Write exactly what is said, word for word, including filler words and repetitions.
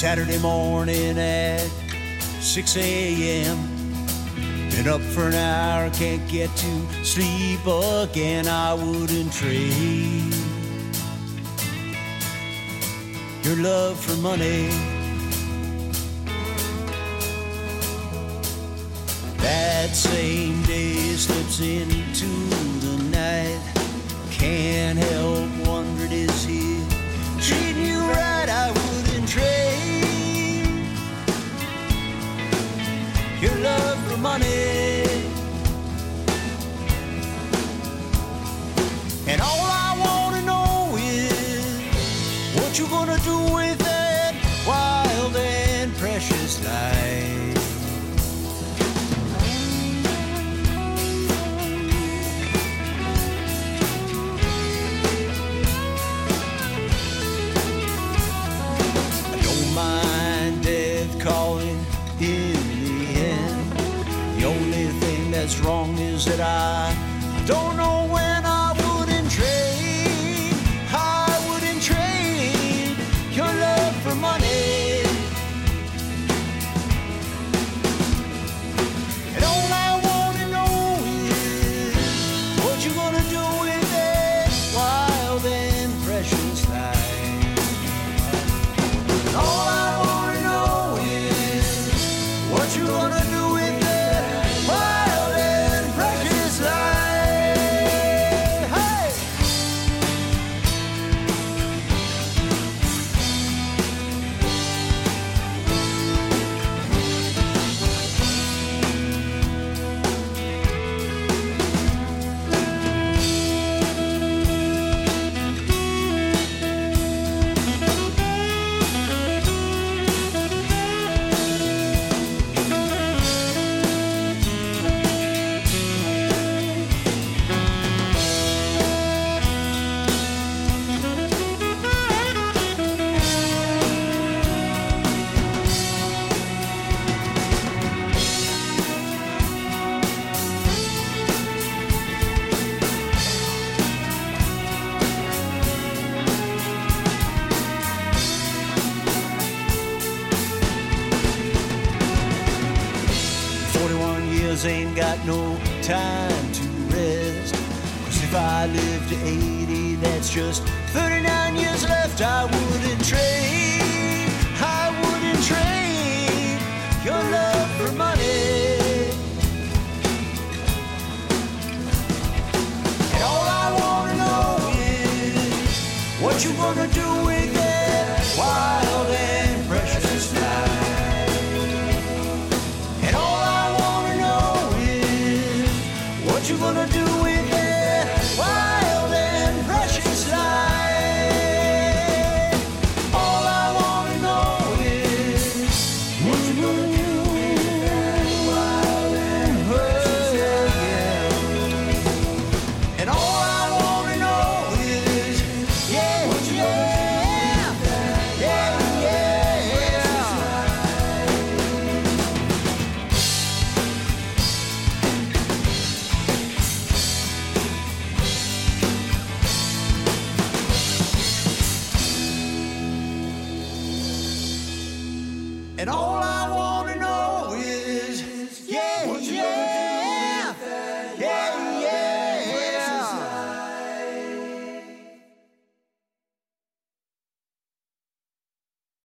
Saturday morning at six a.m. Been up for an hour, can't get to sleep again. I wouldn't trade your love for money. That same day slips into the night. Can't help wondering, is he treating you right? I wouldn't trade your love for money. And all I wanna know is what you gonna do with that wild and precious life. Calling in the end. The only thing that's wrong is that I don't know when. I wouldn't trade, I wouldn't trade your love for money. And all I wanna know is what you gonna do with that wild and precious life. And all I what you gonna do with that wild and precious life? Hey! Ain't got no time to rest. 'Cause if I live to eighty, that's just thirty-nine years left. I wouldn't trade, I wouldn't trade your love for money. And all I wanna know is what you gonna do with that wild and precious life. What you gonna do with that wild and precious life? All I wanna know is what you gonna do with that wild and precious life. And all I wanna know is, yeah, what you gonna do with that, yeah, and all I wanna know is, yeah, yeah.